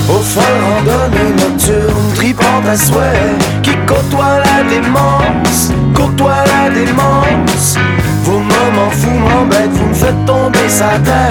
Aux folles randonnées nocturnes, tripante à souhait, qui côtoie la démence, côtoie la démence. Vos moments fous m'embêtent, vous me faites tomber sa tête.